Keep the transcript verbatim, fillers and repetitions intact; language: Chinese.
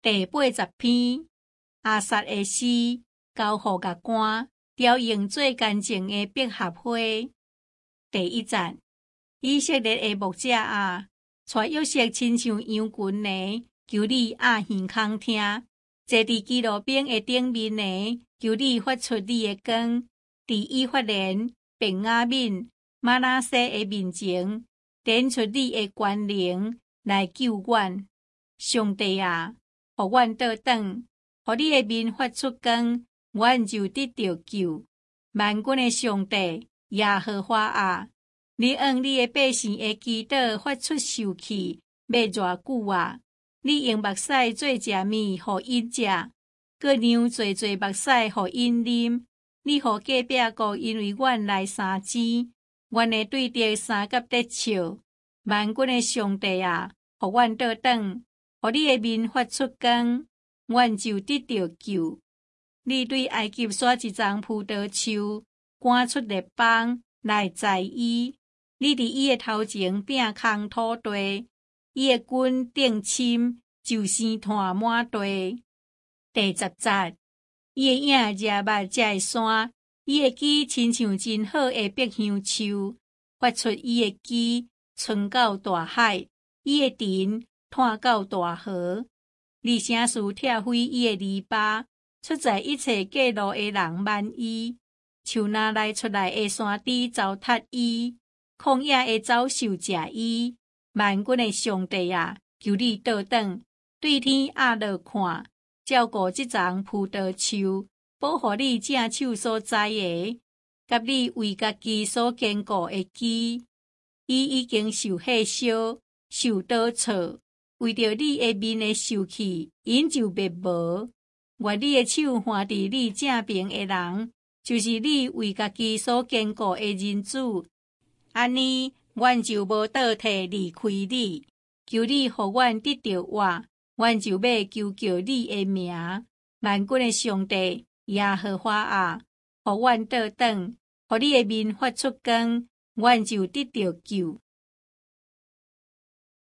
第八十篇，阿萨的诗，交互甲官，调用做干净的百合花。第一节，以色列的牧者啊，带约瑟亲像羊群呢，求你压耳孔听；坐伫基路边的顶面呢，求你发出你的光；伫以法莲、便雅悯、玛拿西的面前，展出你的权能来救阮。上帝啊，互阮倒转，互你的面发出光，阮就得到救。万军的上帝，耶和华啊，你用你的百姓的祈祷发出受气，要偌久啊？你用目屎做食物，互因食，搁让济济目屎互因啉。你互隔壁国因为阮来相争，阮的对敌三甲得笑。万军的上帝啊，互阮倒转，互你的面发出光，阮就得到救。你对埃及刷一丛葡萄树，赶出列邦来栽伊。你伫伊的头前摒空土地，伊的棍顶深，就生炭满地。第十节，伊的影热目才会山，伊的枝亲像真好的百香树，发出伊的枝，伸到大海，伊的藤探到大河。你声势拆毁伊的篱笆，出在一切过路的人满伊，树林内出来的山猪糟蹋伊，曠野的走兽食伊。万军的上帝啊，求你倒转，对天压落看，照顾这丛葡萄树，保护你正手所栽的，甲你为家己所坚固的基。伊已经受火烧，受倒错，为着你的面的受气，因就灭无。愿你的手换伫你正边的人，就是你为家己所坚固的人子。安尼，阮就无倒退离开你。求你互阮得到活，阮就要求叫你的名。万军的上帝，耶和华啊，互阮倒转，互你的面发出光，阮就得到救。